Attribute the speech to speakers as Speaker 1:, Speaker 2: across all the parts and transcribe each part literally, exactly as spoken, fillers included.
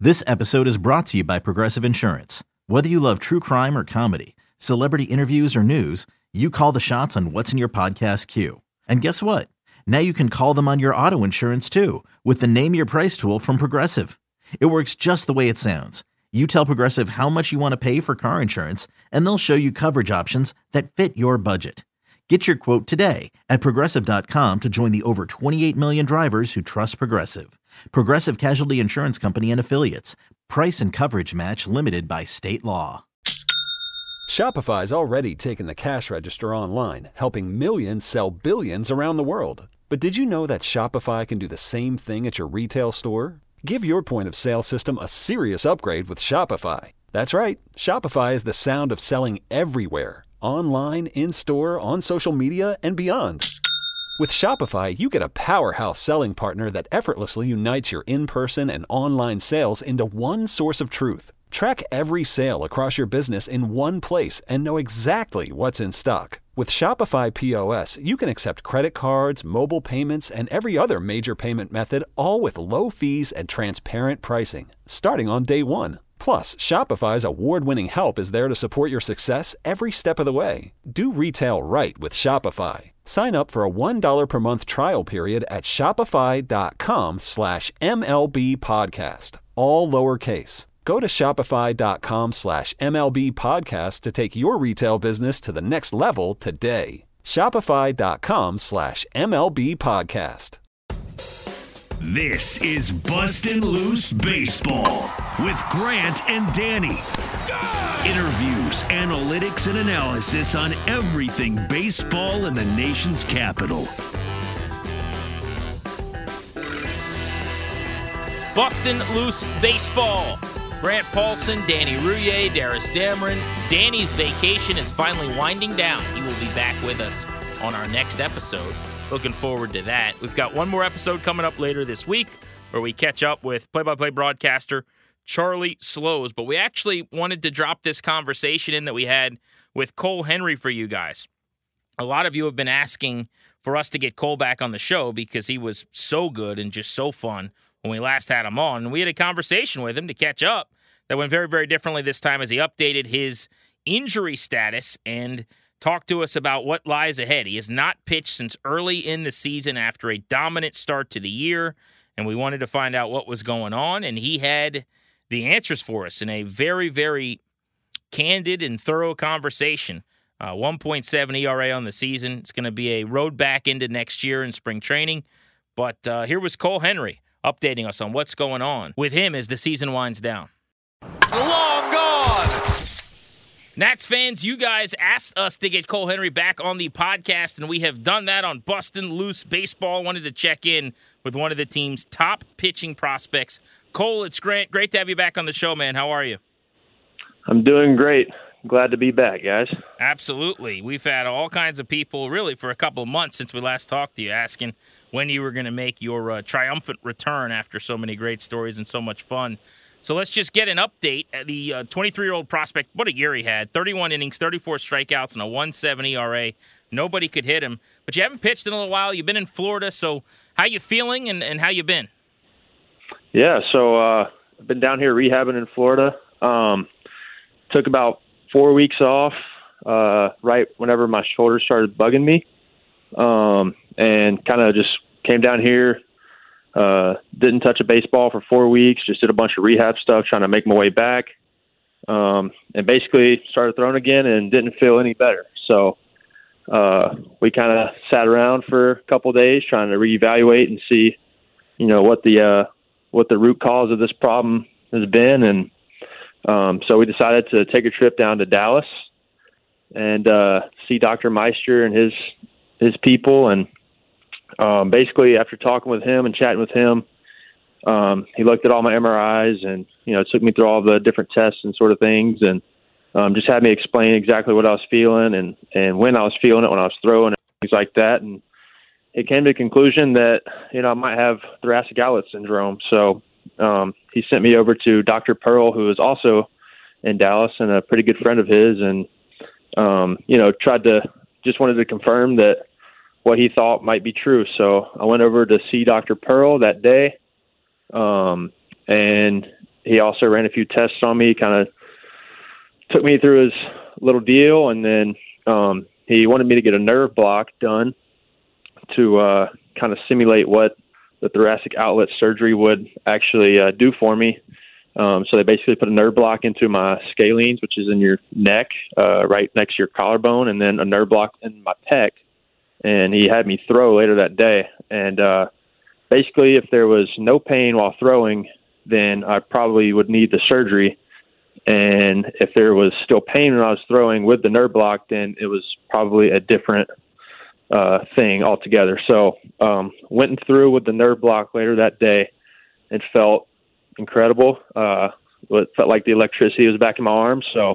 Speaker 1: This episode is brought to you by Progressive Insurance. Whether you love true crime or comedy, celebrity interviews or news, you call the shots on what's in your podcast queue. And guess what? Now you can call them on your auto insurance too with the Name Your Price tool from Progressive. It works just the way it sounds. You tell Progressive how much you want to pay for car insurance, and they'll show you coverage options that fit your budget. Get your quote today at Progressive dot com to join the over twenty-eight million drivers who trust Progressive. Progressive Casualty Insurance Company and Affiliates. Price and coverage match limited by state law.
Speaker 2: Shopify's already taken the cash register online, helping millions sell billions around the world. But did you know that Shopify can do the same thing at your retail store? Give your point of sale system a serious upgrade with Shopify. That's right. Shopify is the sound of selling everywhere. Online, in-store, on social media, and beyond. With Shopify, you get a powerhouse selling partner that effortlessly unites your in-person and online sales into one source of truth. Track every sale across your business in one place and know exactly what's in stock. With Shopify P O S, you can accept credit cards, mobile payments, and every other major payment method, all with low fees and transparent pricing, starting on day one. Plus, Shopify's award-winning help is there to support your success every step of the way. Do retail right with Shopify. Sign up for a one dollar per month trial period at shopify.com slash MLB podcast, all lowercase. Go to shopify.com slash MLB podcast to take your retail business to the next level today. Shopify.com slash MLB podcast.
Speaker 3: This is Bustin' Loose Baseball with Grant and Danny. Interviews, analytics, and analysis on everything baseball in the nation's capital.
Speaker 4: Bustin' Loose Baseball. Grant Paulson, Danny Rouillet, Darius Dameron. Danny's vacation is finally winding down. He will be back with us on our next episode. Looking forward to that. We've got one more episode coming up later this week where we catch up with play-by-play broadcaster Charlie Slows. But we actually wanted to drop this conversation in that we had with Cole Henry for you guys. A lot of you have been asking for us to get Cole back on the show because he was so good and just so fun when we last had him on. And we had a conversation with him to catch up that went very, very differently this time as he updated his injury status and talked to us about what lies ahead. He has not pitched since early in the season after a dominant start to the year, and we wanted to find out what was going on, and he had the answers for us in a very, very candid and thorough conversation. Uh, one point seven E R A on the season. It's going to be a road back into next year in spring training, but uh, here was Cole Henry updating us on what's going on with him as the season winds down.
Speaker 5: Long gone!
Speaker 4: Nats fans, you guys asked us to get Cole Henry back on the podcast, and we have done that on Bustin' Loose Baseball. Wanted to check in with one of the team's top pitching prospects. Cole, it's Grant. Great to have you back on the show, man. How are you?
Speaker 6: I'm doing great. Glad to be back, guys.
Speaker 4: Absolutely. We've had all kinds of people, really, for a couple of months since we last talked to you, asking when you were going to make your uh, triumphant return after so many great stories and so much fun. So let's just get an update. The uh, twenty-three-year-old prospect, what a year he had. thirty-one innings, thirty-four strikeouts, and a one point seven E R A. Nobody could hit him. But you haven't pitched in a little while. You've been in Florida. So how you feeling and, and how you been?
Speaker 6: Yeah, so uh, I've been down here rehabbing in Florida. Um, took about four weeks off uh, right whenever my shoulder started bugging me. Um, and kind of just came down here. Uh, didn't touch a baseball for four weeks, just did a bunch of rehab stuff, trying to make my way back. Um, and basically started throwing again and didn't feel any better. So uh, we kind of sat around for a couple of days trying to reevaluate and see, you know, what the, uh, what the root cause of this problem has been. And um, so we decided to take a trip down to Dallas and uh, see Doctor Meister and his, his people. And Um, basically, after talking with him and chatting with him, um, he looked at all my M R Is and, you know, took me through all the different tests and sort of things, and um, just had me explain exactly what I was feeling and, and when I was feeling it, when I was throwing and things like that. And it came to the conclusion that, you know, I might have thoracic outlet syndrome. So um, he sent me over to Doctor Pearl, who is also in Dallas and a pretty good friend of his, and, um, you know, tried to just wanted to confirm that what he thought might be true. So I went over to see Doctor Pearl that day. Um, and he also ran a few tests on me, kind of took me through his little deal, and then um, he wanted me to get a nerve block done to uh, kind of simulate what the thoracic outlet surgery would actually uh, do for me. Um, so they basically put a nerve block into my scalenes, which is in your neck, uh, right next to your collarbone, and then a nerve block in my pec. And he had me throw later that day. And uh, basically, if there was no pain while throwing, then I probably would need the surgery. And if there was still pain when I was throwing with the nerve block, then it was probably a different uh, thing altogether. So um, went through with the nerve block later that day and felt incredible. Uh, it felt like the electricity was back in my arms. So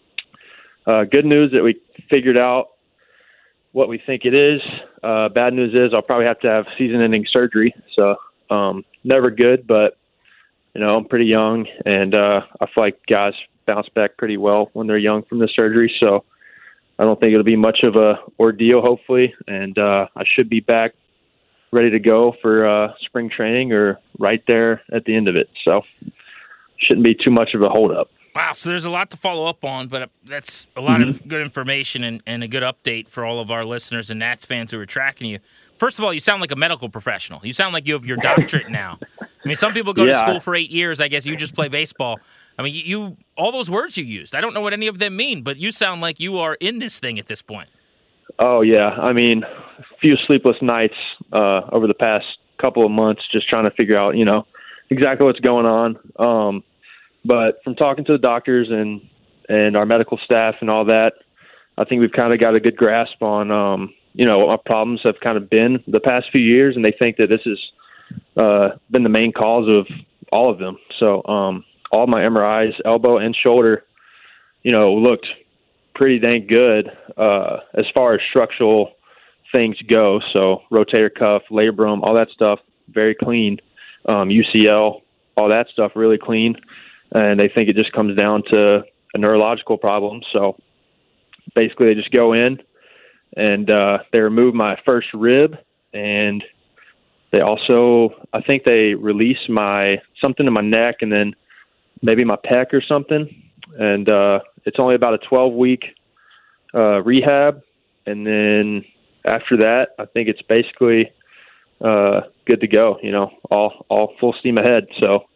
Speaker 6: uh, good news that we figured out what we think it is. Uh, bad news is I'll probably have to have season-ending surgery. So um, never good, but you know, I'm pretty young, and uh, I feel like guys bounce back pretty well when they're young from the surgery. So I don't think it'll be much of a ordeal, hopefully, and uh, I should be back ready to go for uh, spring training or right there at the end of it. So shouldn't be too much of a holdup.
Speaker 4: Wow, so there's a lot to follow up on, but that's a lot mm-hmm. of good information and, and a good update for all of our listeners and Nats fans who are tracking you. First of all, you sound like a medical professional. You sound like you have your doctorate now. I mean, some people go yeah. to school for eight years. I guess you just play baseball. I mean, you, you all those words you used, I don't know what any of them mean, but you sound like you are in this thing at this point.
Speaker 6: Oh, yeah. I mean, a few sleepless nights uh, over the past couple of months just trying to figure out, you know, exactly what's going on. Um, but from talking to the doctors and, and our medical staff and all that, I think we've kind of got a good grasp on, um, you know, what our problems have kind of been the past few years, and they think that this has uh, been the main cause of all of them. So um, all my M R Is, elbow and shoulder, you know, looked pretty dang good uh, as far as structural things go. So rotator cuff, labrum, all that stuff, very clean. Um, U C L, all that stuff, really clean. And they think it just comes down to a neurological problem. So basically they just go in and uh, they remove my first rib, and they also, I think they release my something in my neck and then maybe my pec or something. And uh, it's only about a twelve-week uh, rehab. And then after that, I think it's basically uh, good to go, you know, all, all full steam ahead. So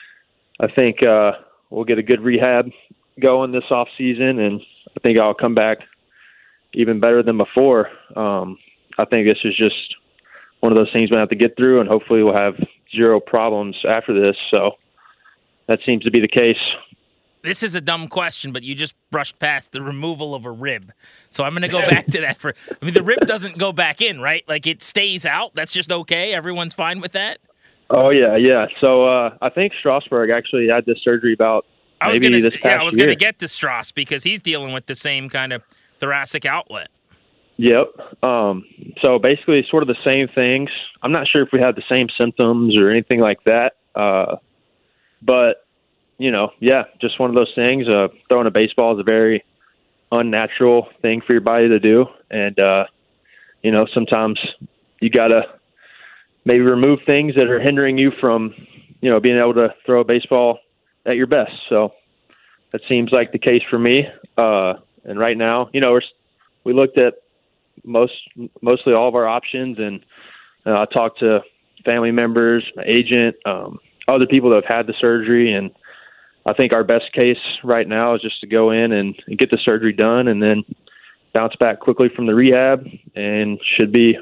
Speaker 6: I think uh, we'll get a good rehab going this off season, and I think I'll come back even better than before. Um, I think this is just one of those things we have to get through, and hopefully we'll have zero problems after this. So that seems to be the case.
Speaker 4: This is a dumb question, but you just brushed past the removal of a rib. So I'm going to go back to that. For I mean, the rib doesn't go back in, right? Like, it stays out. That's just okay? Everyone's fine with that?
Speaker 6: Oh, yeah, yeah. So uh, I think Strasburg actually had this surgery about
Speaker 4: I was
Speaker 6: maybe
Speaker 4: gonna,
Speaker 6: this past
Speaker 4: Yeah, I was
Speaker 6: going
Speaker 4: to get to Strauss because he's dealing with the same kind of thoracic outlet.
Speaker 6: Yep. Um, so basically sort of the same things. I'm not sure if we had the same symptoms or anything like that. Uh, but, you know, yeah, just one of those things. Uh, throwing a baseball is a very unnatural thing for your body to do. And, uh, you know, sometimes you got to maybe remove things that are hindering you from, you know, being able to throw a baseball at your best. So that seems like the case for me. Uh, and right now, you know, we're, we looked at most, mostly all of our options, and uh, I talked to family members, my agent, um, other people that have had the surgery. And I think our best case right now is just to go in and, and get the surgery done and then bounce back quickly from the rehab, and should be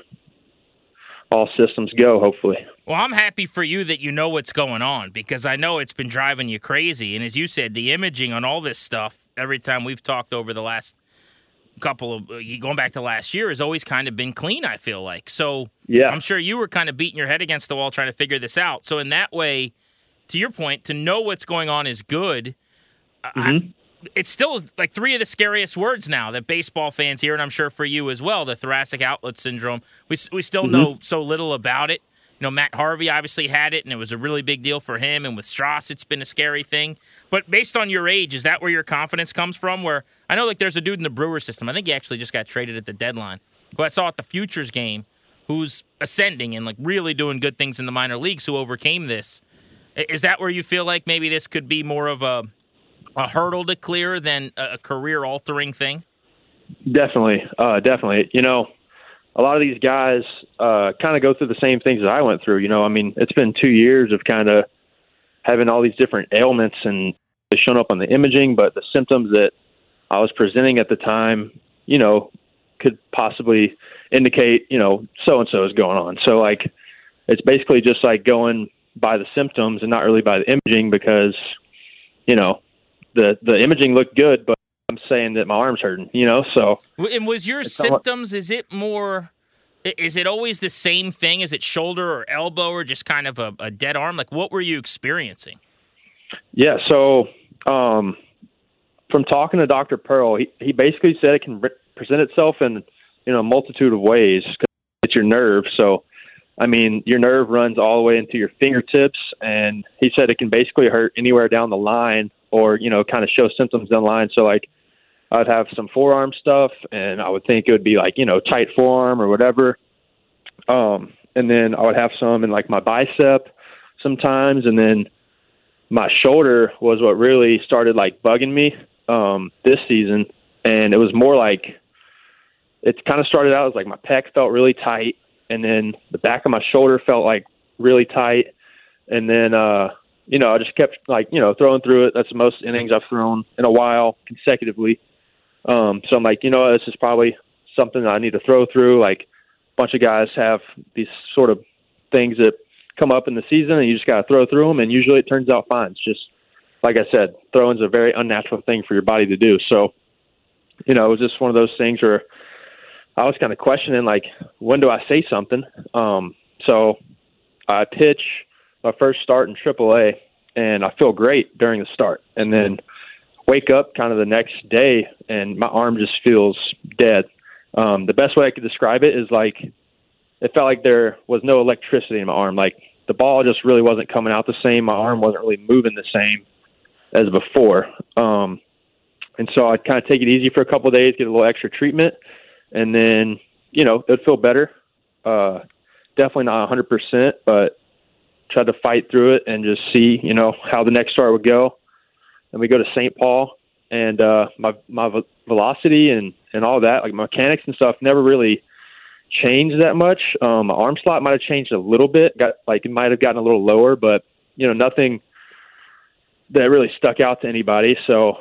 Speaker 6: all systems go, hopefully.
Speaker 4: Well, I'm happy for you that you know what's going on, because I know it's been driving you crazy. And as you said, the imaging on all this stuff, every time we've talked over the last couple of, going back to last year, has always kind of been clean, I feel like. So yeah. I'm sure you were kind of beating your head against the wall trying to figure this out. So in that way, to your point, to know what's going on is good. Mm-hmm. I, it's still like three of the scariest words now that baseball fans hear, and I'm sure for you as well, the thoracic outlet syndrome. We we still mm-hmm. know so little about it. You know, Matt Harvey obviously had it, and it was a really big deal for him. And with Strauss, it's been a scary thing. But based on your age, is that where your confidence comes from? Where I know like there's a dude in the Brewers system. I think he actually just got traded at the deadline, who I saw at the Futures game, who's ascending and like really doing good things in the minor leagues, who overcame this. Is that where you feel like maybe this could be more of a a hurdle to clear than a career-altering thing?
Speaker 6: Definitely, uh, definitely. You know, a lot of these guys uh, kind of go through the same things that I went through. You know, I mean, it's been two years of kind of having all these different ailments and they shown up on the imaging, but the symptoms that I was presenting at the time, you know, could possibly indicate, you know, so-and-so is going on. So, like, it's basically just like going by the symptoms and not really by the imaging because, you know, the, the imaging looked good, but I'm saying that my arm's hurting, you know, so.
Speaker 4: And was your symptoms, is it more, is it always the same thing? Is it shoulder or elbow or just kind of a, a dead arm? Like, what were you experiencing? Yeah,
Speaker 6: so um, from talking to Doctor Pearl, he, he basically said it can re- present itself in, you know, a multitude of ways. It's your nerve. So, I mean, your nerve runs all the way into your fingertips, and he said it can basically hurt anywhere down the line or, you know, kind of show symptoms down the line. So, like, I'd have some forearm stuff, and I would think it would be like, you know, tight forearm or whatever. Um, and then I would have some in like my bicep sometimes. And then my shoulder was what really started like bugging me um, this season. And it was more like, it kind of started out as like my pec felt really tight. And then the back of my shoulder felt like really tight. And then, uh, you know, I just kept like, you know, throwing through it. That's the most innings I've thrown in a while consecutively. Um, so I'm like, you know, this is probably something that I need to throw through. Like a bunch of guys have these sort of things that come up in the season and you just got to throw through them. And usually it turns out fine. It's just, like I said, throwing's a very unnatural thing for your body to do. So, you know, it was just one of those things where I was kind of questioning, like, when do I say something? Um, so I pitch my first start in triple A and I feel great during the start. And then wake up kind of the next day and my arm just feels dead. Um, the best way I could describe it is like, it felt like there was no electricity in my arm. Like the ball just really wasn't coming out the same. My arm wasn't really moving the same as before. Um, and so I'd kind of take it easy for a couple of days, get a little extra treatment, and then, you know, it'd feel better. Uh, definitely not one hundred percent, but try to fight through it and just see, you know, how the next start would go. And we go to Saint Paul, and uh, my my velocity and, and all that, like my mechanics and stuff, never really changed that much. Um, my arm slot might have changed a little bit, got like it might have gotten a little lower, but you know, nothing that really stuck out to anybody. So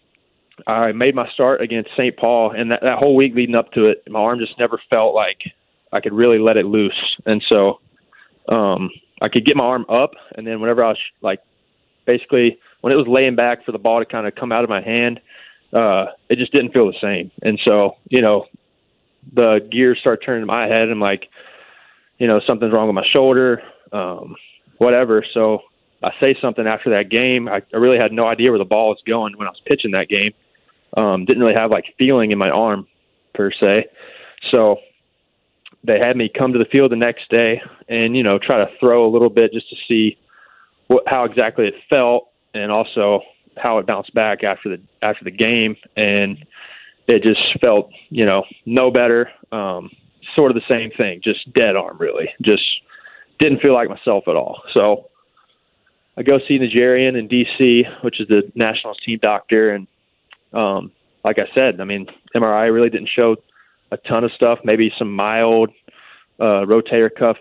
Speaker 6: I made my start against Saint Paul, and that, that whole week leading up to it, my arm just never felt like I could really let it loose. And so um, I could get my arm up, and then whenever I was like basically when it was laying back for the ball to kind of come out of my hand, uh, it just didn't feel the same. And so, you know, the gears start turning in my head. I'm like, you know, something's wrong with my shoulder, um, whatever. So I say something after that game. I, I really had no idea where the ball was going when I was pitching that game. Um, didn't really have like feeling in my arm per se. So they had me come to the field the next day and, you know, try to throw a little bit just to see what, how exactly it felt, and also how it bounced back after the after the game. And it just felt, you know, no better. Um, sort of the same thing, just dead arm, really. Just didn't feel like myself at all. So I go see Najarian in D C, which is the Nationals team doctor. And um, like I said, I mean, M R I really didn't show a ton of stuff, maybe some mild uh, rotator cuff,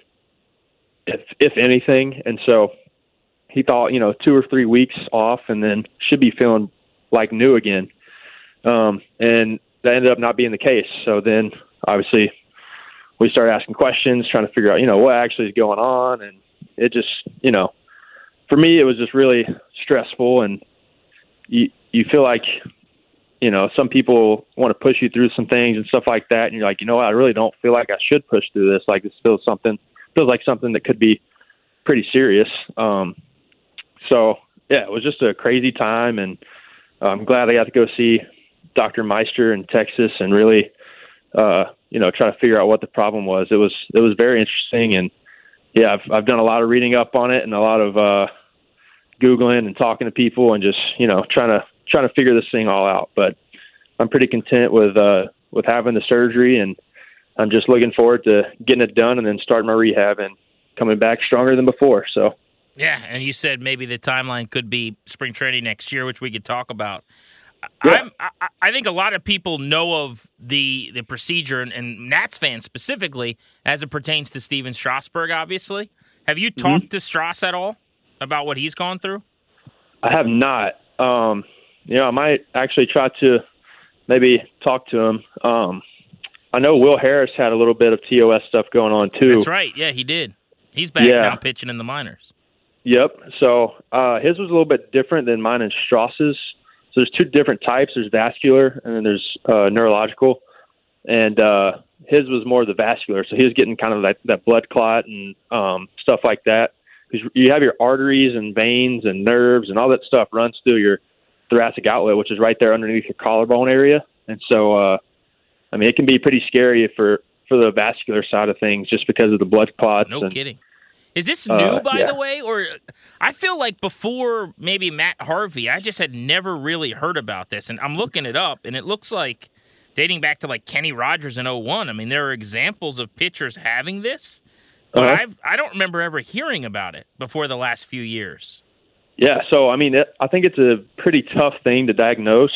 Speaker 6: if if anything. And so he thought, you know, two or three weeks off and then should be feeling like new again. Um, and that ended up not being the case. So then obviously we started asking questions, trying to figure out, you know, what actually is going on. And it just, you know, for me, it was just really stressful. And you, you feel like, you know, some people want to push you through some things and stuff like that. And you're like, you know what, I really don't feel like I should push through this. Like this feels something, feels like something that could be pretty serious. Um, so yeah, it was just a crazy time. And I'm glad I got to go see Doctor Meister in Texas and really, uh, you know, try to figure out what the problem was. It was, it was very interesting. And yeah, I've, I've done a lot of reading up on it and a lot of, uh, Googling and talking to people and just, you know, trying to, trying to figure this thing all out. But I'm pretty content with, uh, with having the surgery, and I'm just looking forward to getting it done and then starting my rehab and coming back stronger than before. So
Speaker 4: Yeah, and you said maybe the timeline could be spring training next year, which we could talk about.
Speaker 6: Yeah.
Speaker 4: I'm, I, I think a lot of people know of the the procedure, and, and Nats fans specifically, as it pertains to Steven Strasburg, obviously. Have you talked mm-hmm. to Strauss at all about what he's gone through?
Speaker 6: I have not. Um, you know, I might actually try to maybe talk to him. Um, I know Will Harris had a little bit of T O S stuff going on, too.
Speaker 4: That's right. Yeah, he did. He's back
Speaker 6: yeah.
Speaker 4: now pitching in the minors.
Speaker 6: Yep. So uh, his was a little bit different than mine and Strauss's. So there's two different types. There's vascular, and then there's uh, neurological. And uh, his was more the vascular. So he was getting kind of that, that blood clot and um, stuff like that. Because you have your arteries and veins and nerves and all that stuff runs through your thoracic outlet, which is right there underneath your collarbone area. And so, uh, I mean, it can be pretty scary for, for the vascular side of things just because of the blood clots.
Speaker 4: No
Speaker 6: and,
Speaker 4: kidding. Is this new,
Speaker 6: uh,
Speaker 4: by
Speaker 6: yeah.
Speaker 4: the way? Or I feel like before maybe Matt Harvey, I just had never really heard about this. And I'm looking it up, and it looks like dating back to like Kenny Rogers in oh one. I mean, there are examples of pitchers having this, but
Speaker 6: uh-huh.
Speaker 4: I've, I don't remember ever hearing about it before the last few years.
Speaker 6: Yeah, so, I mean, it, I think it's a pretty tough thing to diagnose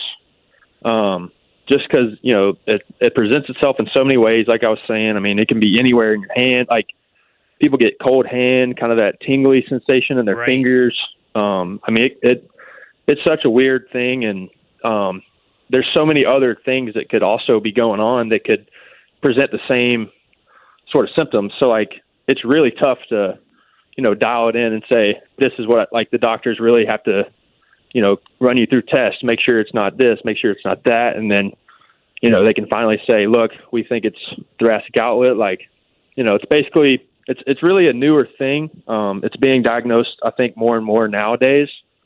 Speaker 6: um, just because, you know, it, it presents itself in so many ways, like I was saying. I mean, it can be anywhere in your hand. Like, people get cold hand, kind of that tingly sensation in their
Speaker 4: right.
Speaker 6: fingers. Um, I mean, it, it it's such a weird thing, and um, there's so many other things that could also be going on that could present the same sort of symptoms. So, like, it's really tough to, you know, dial it in and say, this is what, I, like, the doctors really have to, you know, run you through tests, make sure it's not this, make sure it's not that, and then, you know, they can finally say, look, we think it's thoracic outlet. Like, you know, it's basically – It's it's really a newer thing. Um, it's being diagnosed, I think, more and more nowadays.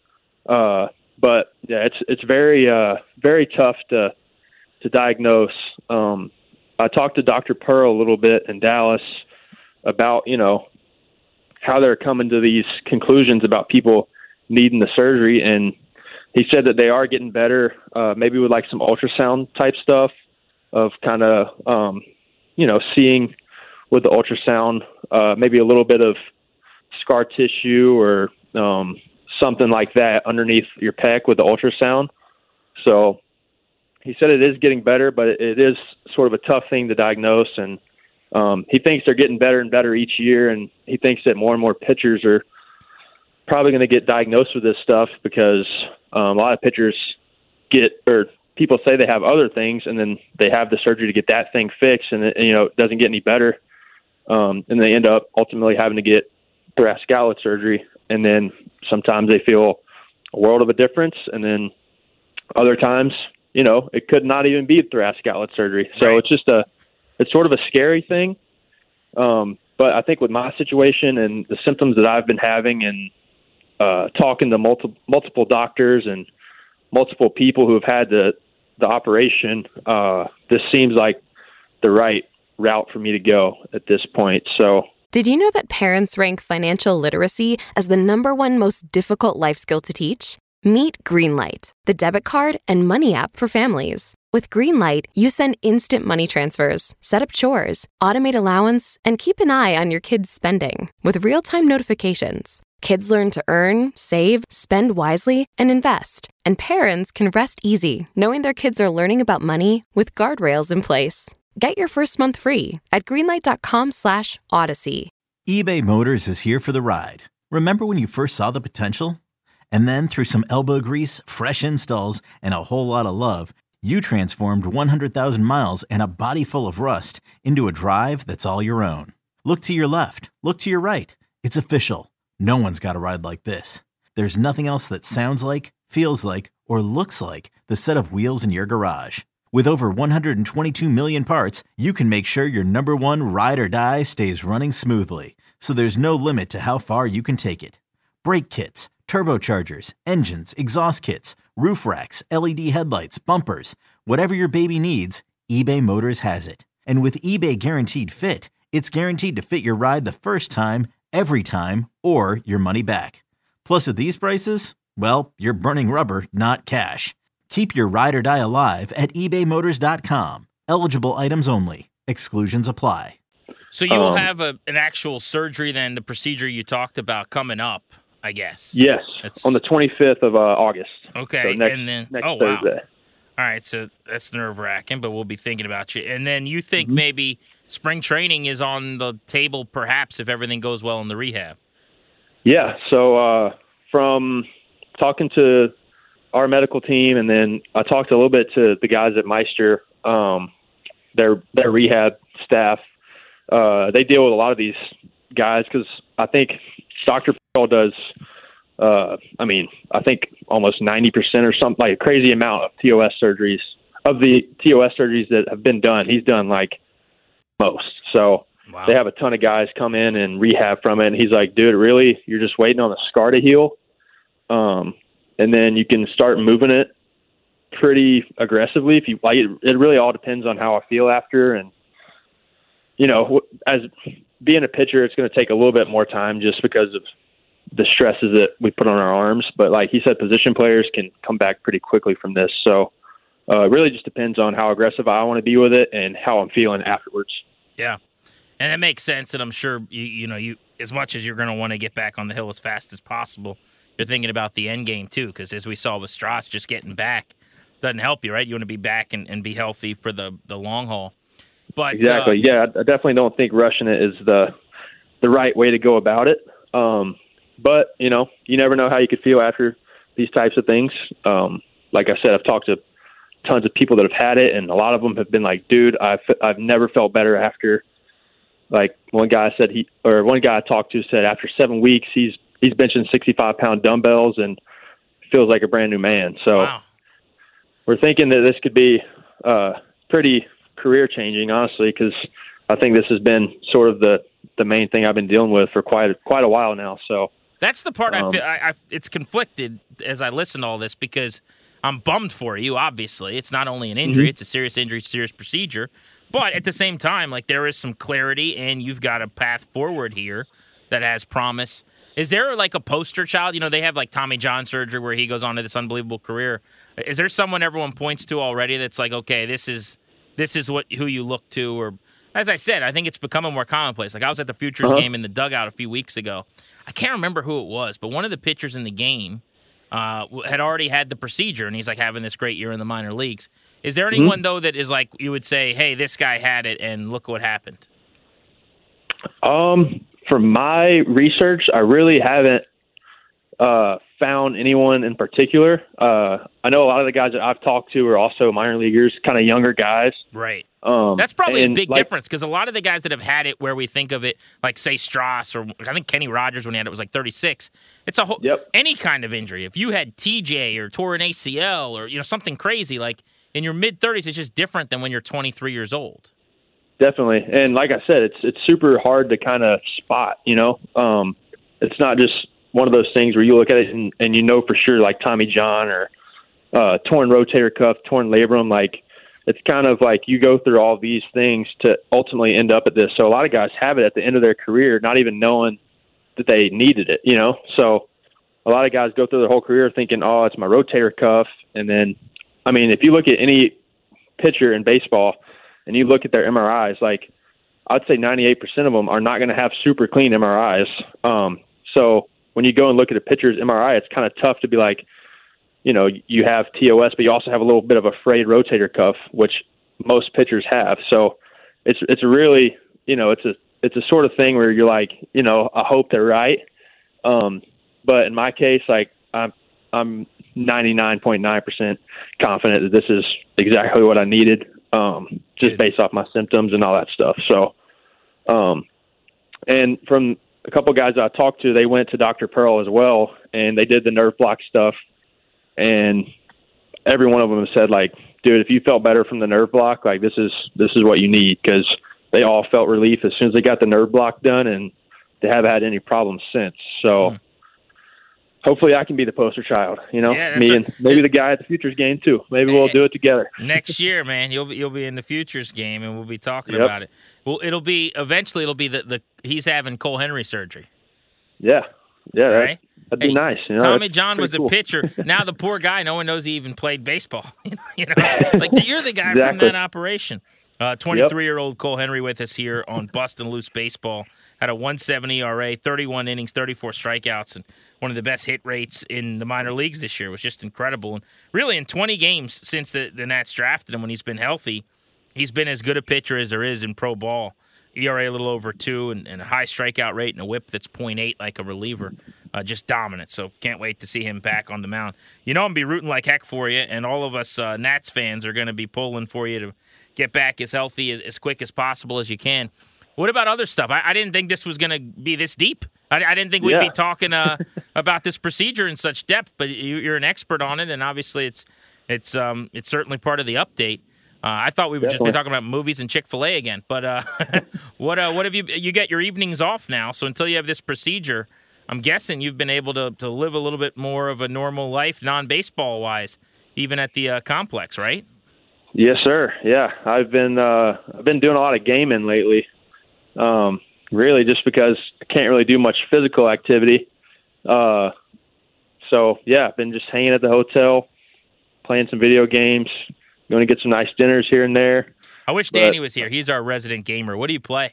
Speaker 6: Uh, but yeah, it's it's very uh, very tough to to diagnose. Um, I talked to Doctor Pearl a little bit in Dallas about you know how they're coming to these conclusions about people needing the surgery, and he said that they are getting better, uh, maybe with like some ultrasound type stuff of kind of um, you know seeing with the ultrasound, uh, maybe a little bit of scar tissue or um, something like that underneath your pec with the ultrasound. So he said it is getting better, but it is sort of a tough thing to diagnose. And um, he thinks they're getting better and better each year. And he thinks that more and more pitchers are probably going to get diagnosed with this stuff because um, a lot of pitchers get, or people say they have other things and then they have the surgery to get that thing fixed and it, you know, it doesn't get any better. Um, and they end up ultimately having to get thoracic outlet surgery. And then sometimes they feel a world of a difference. And then other times, you know, it could not even be thoracic outlet surgery. So
Speaker 4: right.
Speaker 6: it's just a, it's sort of a scary thing. Um, but I think with my situation and the symptoms that I've been having and uh, talking to multiple, multiple doctors and multiple people who have had the, the operation, uh, this seems like the right route for me to go at this point. So,
Speaker 7: did you know that parents rank financial literacy as the number one most difficult life skill to teach? Meet Greenlight, the debit card and money app for families. With Greenlight, you send instant money transfers, set up chores, automate allowance, and keep an eye on your kids' spending with real-time notifications. Kids learn to earn, save, spend wisely, and invest. And parents can rest easy knowing their kids are learning about money with guardrails in place. Get your first month free at greenlight.com slash odyssey.
Speaker 1: eBay Motors is here for the ride. Remember when you first saw the potential? And then through some elbow grease, fresh installs, and a whole lot of love, you transformed one hundred thousand miles and a body full of rust into a drive that's all your own. Look to your left. Look to your right. It's official. No one's got a ride like this. There's nothing else that sounds like, feels like, or looks like the set of wheels in your garage. With over one hundred twenty-two million parts, you can make sure your number one ride or die stays running smoothly, so there's no limit to how far you can take it. Brake kits, turbochargers, engines, exhaust kits, roof racks, L E D headlights, bumpers, whatever your baby needs, eBay Motors has it. And with eBay Guaranteed Fit, it's guaranteed to fit your ride the first time, every time, or your money back. Plus at these prices, well, you're burning rubber, not cash. Keep your ride or die alive at ebay motors dot com. Eligible items only. Exclusions apply.
Speaker 4: So you will
Speaker 6: Um,
Speaker 4: have a, an actual surgery then, the procedure you talked about coming up. I guess.
Speaker 6: Yes,
Speaker 4: That's...
Speaker 6: on the twenty-fifth of uh, August.
Speaker 4: Okay,
Speaker 6: so next,
Speaker 4: and then
Speaker 6: next
Speaker 4: oh
Speaker 6: Thursday.
Speaker 4: wow. All right, so that's nerve-wracking, but we'll be thinking about you. And then you think
Speaker 6: mm-hmm.
Speaker 4: maybe spring training is on the table, perhaps, if everything goes well in the rehab.
Speaker 6: Yeah, so uh, from talking to our medical team, and then I talked a little bit to the guys at Meister, um, their their rehab staff. Uh, they deal with a lot of these guys because I think Doctor Pearl does, uh, I mean, I think almost ninety percent or something, like a crazy amount of T O S surgeries. Of the T O S surgeries that have been done, he's done like most. So wow. They have a ton of guys come in and rehab from it. And he's like, dude, really, you're just waiting on the scar to heal. Um, and then you can start moving it pretty aggressively. If you like, it, it really all depends on how I feel after. And, you know, as being a pitcher, it's going to take a little bit more time just because of the stresses that we put on our arms. But like he said, position players can come back pretty quickly from this. So uh, it really just depends on how aggressive I want to be with it and how I'm feeling afterwards.
Speaker 4: Yeah. And it makes sense. And I'm sure, you, you know, you as much as you're going to want to get back on the hill as fast as possible, you're thinking about the end game too. Because as we saw with Strauss, just getting back doesn't help you, right? You want to be back and, and be healthy for the, the long haul. But
Speaker 6: Exactly.
Speaker 4: Uh,
Speaker 6: yeah, I definitely don't think rushing it is the the right way to go about it. Um, but, you know, you never know how you could feel after these types of things. Um, like I said, I've talked to tons of people that have had it, and a lot of them have been like, dude, I've, I've never felt better after. Like one guy said he, or one guy I talked to said after seven weeks, he's, he's benching sixty-five pound dumbbells and feels like a brand new man. So
Speaker 4: wow.
Speaker 6: We're thinking that this could be uh, pretty career changing, honestly, because I think this has been sort of the, the main thing I've been dealing with for quite, quite a while now. So
Speaker 4: that's the part
Speaker 6: um,
Speaker 4: I feel I, I, it's conflicted as I listen to all this because I'm bummed for you. Obviously, it's not only an injury; mm-hmm. it's a serious injury, serious procedure. But at the same time, like there is some clarity, and you've got a path forward here that has promise. Is there like a poster child? You know, they have like Tommy John surgery where he goes on to this unbelievable career. Is there someone everyone points to already that's like, okay, this is this is what who you look to? Or as I said, I think it's becoming more commonplace. Like I was at the Futures uh-huh. game in the dugout a few weeks ago. I can't remember who it was, but one of the pitchers in the game uh, had already had the procedure, and he's like having this great year in the minor leagues. Is there anyone, mm-hmm. though, that is like you would say, hey, this guy had it, and look what happened?
Speaker 6: Um, from my research, I really haven't uh, found anyone in particular. Uh, I know a lot of the guys that I've talked to are also minor leaguers, kind of younger guys.
Speaker 4: Right.
Speaker 6: Um,
Speaker 4: That's probably a big
Speaker 6: like,
Speaker 4: difference because a lot of the guys that have had it where we think of it, like, say, Strauss or I think Kenny Rogers when he had it was like thirty-six. It's a whole
Speaker 6: yep.
Speaker 4: any kind of injury. If you had T J or tore an A C L or, you know, something crazy, like in your mid-thirties, it's just different than when you're twenty-three years old.
Speaker 6: Definitely. And like I said, it's it's super hard to kind of spot, you know. Um, it's not just one of those things where you look at it and, and you know for sure, like Tommy John or uh, torn rotator cuff, torn labrum. Like it's kind of like you go through all these things to ultimately end up at this. So a lot of guys have it at the end of their career, not even knowing that they needed it, you know. So a lot of guys go through their whole career thinking, oh, it's my rotator cuff. And then, I mean, if you look at any pitcher in baseball and you look at their M R Is, like I'd say ninety-eight percent of them are not going to have super clean M R Is. Um, so when you go and look at a pitcher's M R I, it's kind of tough to be like, you know, you have T O S, but you also have a little bit of a frayed rotator cuff, which most pitchers have. So it's it's really, you know, it's a it's a sort of thing where you're like, you know, I hope they're right. Um, but in my case, like I'm I'm ninety-nine point nine percent confident that this is exactly what I needed, um, just based off my symptoms and all that stuff. So, um, and from a couple of guys I talked to, they went to Doctor Pearl as well, and they did the nerve block stuff. And every one of them said, like, dude, if you felt better from the nerve block, like this is this is what you need, because they all felt relief as soon as they got the nerve block done, and they haven't had any problems since. So mm. hopefully I can be the poster child, you know,
Speaker 4: yeah,
Speaker 6: me
Speaker 4: a,
Speaker 6: and maybe the guy at the Futures game too. Maybe we'll do it together.
Speaker 4: Next year, man, you'll be, you'll be in the Futures game, and we'll be talking
Speaker 6: yep.
Speaker 4: about it. Well, it'll be eventually. It'll be the, the he's having Cole Henry surgery.
Speaker 6: Yeah, yeah,
Speaker 4: right.
Speaker 6: That'd be
Speaker 4: hey,
Speaker 6: nice. You know,
Speaker 4: Tommy John was
Speaker 6: cool.
Speaker 4: a pitcher. Now the poor guy, no one knows he even played baseball. you know, like you're the guy
Speaker 6: exactly.
Speaker 4: from that operation. Uh, twenty-three-year-old Cole Henry with us here on Bustin' Loose Baseball. Had a one seventy E R A, thirty-one innings, thirty-four strikeouts, and one of the best hit rates in the minor leagues this year. It was just incredible. And really, in twenty games since the, the Nats drafted him, when he's been healthy, he's been as good a pitcher as there is in pro ball. E R A a little over two, and, and a high strikeout rate and a whip that's point eight like a reliever. Uh, just dominant. So can't wait to see him back on the mound. You know I'm going to be rooting like heck for you, and all of us uh, Nats fans are going to be pulling for you to get back as healthy as, as quick as possible as you can. What about other stuff? I, I didn't think this was going to be this deep. I, I didn't think we'd
Speaker 6: yeah.
Speaker 4: be talking uh, about this procedure in such depth, but you, you're an expert on it, and obviously it's it's um, it's certainly part of the update. Uh, I thought we would
Speaker 6: Definitely.
Speaker 4: just be talking about movies and Chick-fil-A again, but uh, what uh, what have you you get your evenings off now? So until you have this procedure, I'm guessing you've been able to to live a little bit more of a normal life, non-baseball wise, even at the uh, complex, right?
Speaker 6: Yes, sir. Yeah, I've been uh, I've been doing a lot of gaming lately. Um, really, just because I can't really do much physical activity. Uh, so yeah, I've been just hanging at the hotel, playing some video games, going to get some nice dinners here and there.
Speaker 4: I wish
Speaker 6: but,
Speaker 4: Danny was here. He's our resident gamer. What do you play?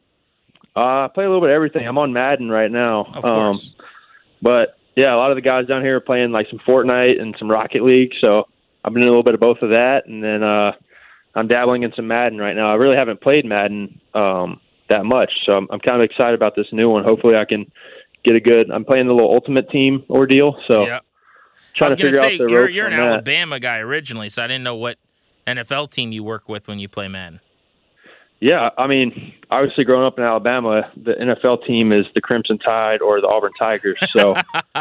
Speaker 6: Uh, I play a little bit of everything. I'm on Madden right now.
Speaker 4: Of course.
Speaker 6: Um, but yeah, a lot of the guys down here are playing like some Fortnite and some Rocket League. So I've been doing a little bit of both of that, and then uh, I'm dabbling in some Madden right now. I really haven't played Madden um, that much, so I'm, I'm kind of excited about this new one. Hopefully, I can get a good. I'm playing the little Ultimate Team ordeal, so
Speaker 4: yep.
Speaker 6: trying
Speaker 4: I was
Speaker 6: to figure
Speaker 4: say,
Speaker 6: out the
Speaker 4: you're,
Speaker 6: ropes
Speaker 4: you're an
Speaker 6: on that.
Speaker 4: Alabama guy originally, so I didn't know what N F L team you work with when you play Madden.
Speaker 6: Yeah, I mean, obviously, growing up in Alabama, the N F L team is the Crimson Tide or the Auburn Tigers. So,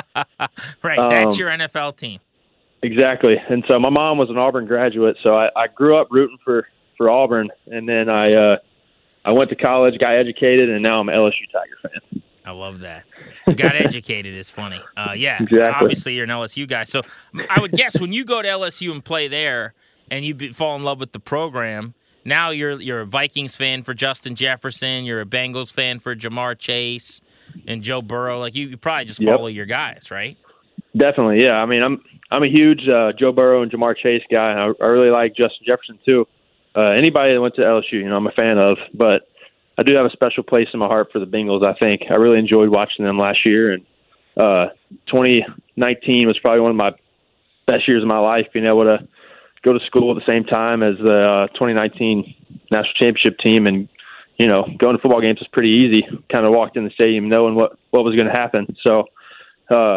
Speaker 4: right,
Speaker 6: um,
Speaker 4: that's your N F L team.
Speaker 6: Exactly. And so my mom was an Auburn graduate, so I, I grew up rooting for, for Auburn, and then I uh, I went to college, got educated, and now I'm an L S U Tiger fan.
Speaker 4: I love that. You got educated is funny. Uh, yeah,
Speaker 6: exactly.
Speaker 4: Obviously you're an L S U guy. So I would guess when you go to L S U and play there and you be, fall in love with the program, now you're you're a Vikings fan for Justin Jefferson, you're a Bengals fan for Jamar Chase and Joe Burrow. Like you, you probably just follow yep. your guys, right?
Speaker 6: Definitely, yeah. I mean, I'm I'm a huge uh, Joe Burrow and Jamar Chase guy, and I, I really like Justin Jefferson too. Uh, anybody that went to L S U, you know, I'm a fan of, but I do have a special place in my heart for the Bengals. I think I really enjoyed watching them last year, and uh, twenty nineteen was probably one of my best years of my life. Being able to go to school at the same time as the uh, twenty nineteen national championship team, and you know, going to football games was pretty easy. Kind of walked in the stadium knowing what what was going to happen. So, uh,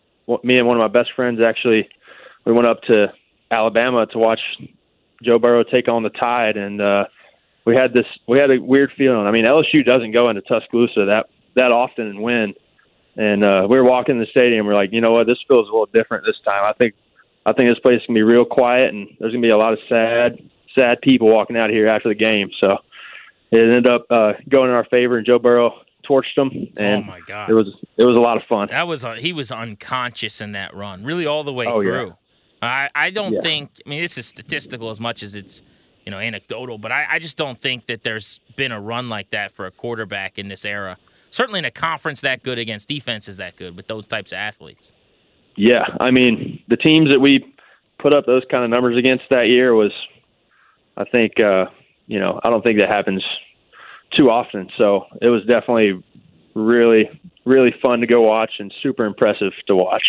Speaker 6: me and one of my best friends actually, we went up to Alabama to watch Joe Burrow take on the Tide, and uh, we had this we had a weird feeling. I mean, L S U doesn't go into Tuscaloosa that that often and win. And uh, we were walking in the stadium. We're like, you know what, this feels a little different this time. I think I think this place is gonna be real quiet, and there's gonna be a lot of sad sad people walking out of here after the game. So it ended up uh, going in our favor, and Joe Burrow torched them. And
Speaker 4: oh my God,
Speaker 6: it was it was a lot of fun.
Speaker 4: That was uh, he was unconscious in that run, really all the way
Speaker 6: oh,
Speaker 4: through.
Speaker 6: Yeah.
Speaker 4: I I don't
Speaker 6: yeah.
Speaker 4: think. I mean, this is statistical as much as it's, you know, anecdotal, but I, I just don't think that there's been a run like that for a quarterback in this era. Certainly in a conference that good against defenses that good with those types of athletes.
Speaker 6: Yeah, I mean, the teams that we put up those kind of numbers against that year was, I think, uh, you know, I don't think that happens too often. So it was definitely really, really fun to go watch and super impressive to watch.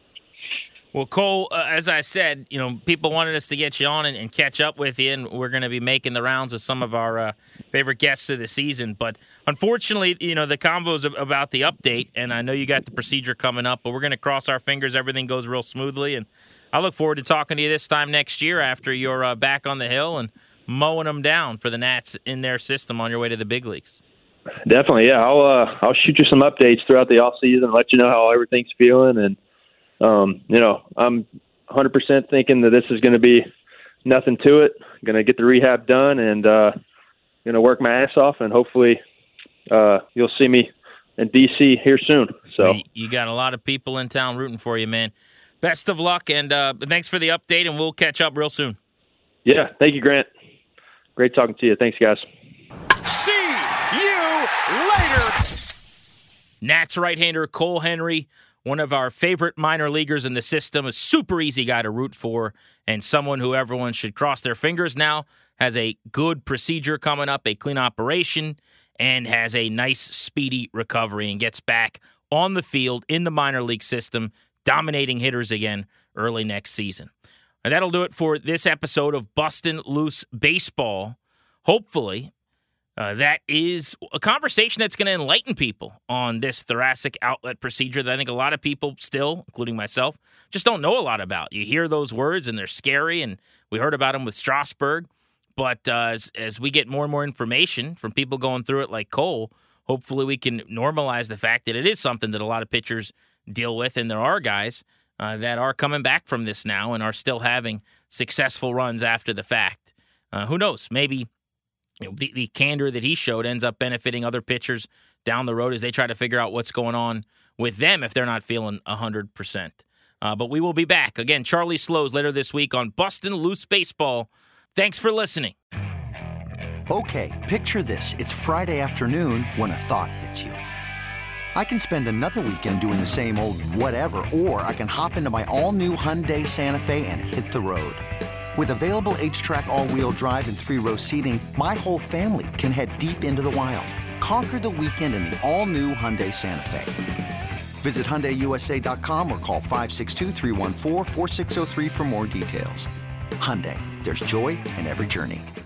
Speaker 4: Well, Cole, uh, as I said, you know, people wanted us to get you on and, and catch up with you, and we're going to be making the rounds with some of our uh, favorite guests of the season. But unfortunately, you know, the convo's about the update, and I know you got the procedure coming up, but we're going to cross our fingers everything goes real smoothly. And I look forward to talking to you this time next year after you're uh, back on the hill and mowing them down for the Nats in their system on your way to the big leagues.
Speaker 6: Definitely, yeah. I'll uh, I'll shoot you some updates throughout the off season and let you know how everything's feeling. And Um, you know, I'm one hundred percent thinking that this is going to be nothing to it. Going to get the rehab done and uh, going to work my ass off, and hopefully uh, you'll see me in D C here soon. So
Speaker 4: you got a lot of people in town rooting for you, man. Best of luck, and uh, thanks for the update, and we'll catch up real soon.
Speaker 6: Yeah, thank you, Grant. Great talking to you. Thanks, guys.
Speaker 3: See you later.
Speaker 4: Nats right-hander Cole Henry one of our favorite minor leaguers in the system, a super easy guy to root for, and someone who everyone should cross their fingers now, has a good procedure coming up, a clean operation, and has a nice, speedy recovery and gets back on the field in the minor league system, dominating hitters again early next season. And that'll do it for this episode of Bustin' Loose Baseball. Hopefully, uh, that is a conversation that's going to enlighten people on this thoracic outlet procedure that I think a lot of people still, including myself, just don't know a lot about. You hear those words, and they're scary, and we heard about them with Strasburg. But uh, as, as we get more and more information from people going through it like Cole, hopefully we can normalize the fact that it is something that a lot of pitchers deal with, and there are guys uh, that are coming back from this now and are still having successful runs after the fact. Uh, who knows? Maybe you know, the, the candor that he showed ends up benefiting other pitchers down the road as they try to figure out what's going on with them if they're not feeling one hundred percent. Uh, but we will be back. Again, Charlie Slows later this week on Bustin' Loose Baseball. Thanks for listening.
Speaker 8: Okay, picture this. It's Friday afternoon when a thought hits you. I can spend another weekend doing the same old whatever, or I can hop into my all-new Hyundai Santa Fe and hit the road. With available H-Track all-wheel drive and three-row seating, my whole family can head deep into the wild. Conquer the weekend in the all-new Hyundai Santa Fe. Visit Hyundai U S A dot com or call five six two, three one four, four six zero three for more details. Hyundai, there's joy in every journey.